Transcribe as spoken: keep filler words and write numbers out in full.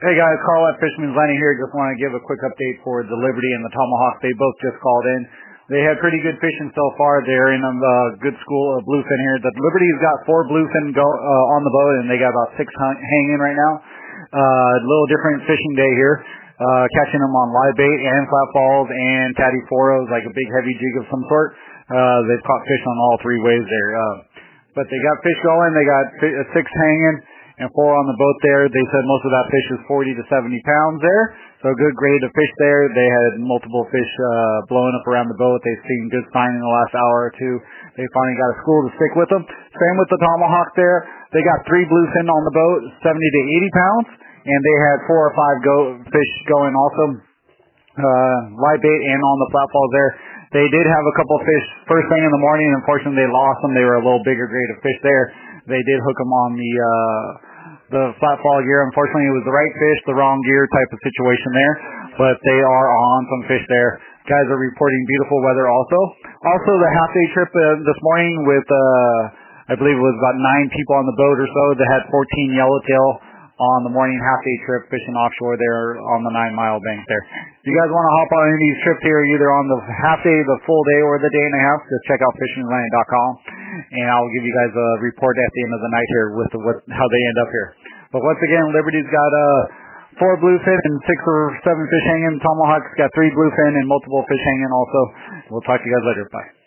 Hey guys, Carl at Fisherman's Landing here. Just want to give a quick update for the Liberty and the Tomahawk. They both just called in. They had pretty good fishing so far. They're in a uh, good school of bluefin here. The Liberty's got four bluefin go, uh, on the boat, and they got about six hung- hanging right now. A uh, little different fishing day here. Uh, catching them on live bait and flat falls and caddy foros, like a big heavy jig of some sort. Uh, they've caught fish on all three ways there. Uh, but they got fish going. They got fi- uh, six hanging and four on the boat there. They said most of that fish is forty to seventy pounds there. So a good grade of fish there. They had multiple fish uh, blowing up around the boat. They've seen good sign in the last hour or two. They finally got a school to stick with them. Same with the Tomahawk there. They got three bluefin on the boat, seventy to eighty pounds. And they had four or five go fish going also, uh, live bait and on the flat falls there. They did have a couple of fish first thing in the morning. Unfortunately, they lost them. They were a little bigger grade of fish there. They did hook them on the uh, the flat fall gear. Unfortunately, it was the right fish, the wrong gear type of situation there. But they are on some fish there. Guys are reporting beautiful weather also. Also, the half day trip uh, this morning with, uh, I believe it was about nine people on the boat or so. They had fourteen yellowtail on the morning half-day trip fishing offshore there on the nine-mile bank there. If you guys want to hop on any of these trips here, either on the half-day, the full day, or the day and a half, just check out fishing landing dot com, and I'll give you guys a report at the end of the night here with the, what, how they end up here. But once again, Liberty's got uh, four bluefin and six or seven fish hanging. Tomahawk's got three bluefin and multiple fish hanging also. We'll talk to you guys later. Bye.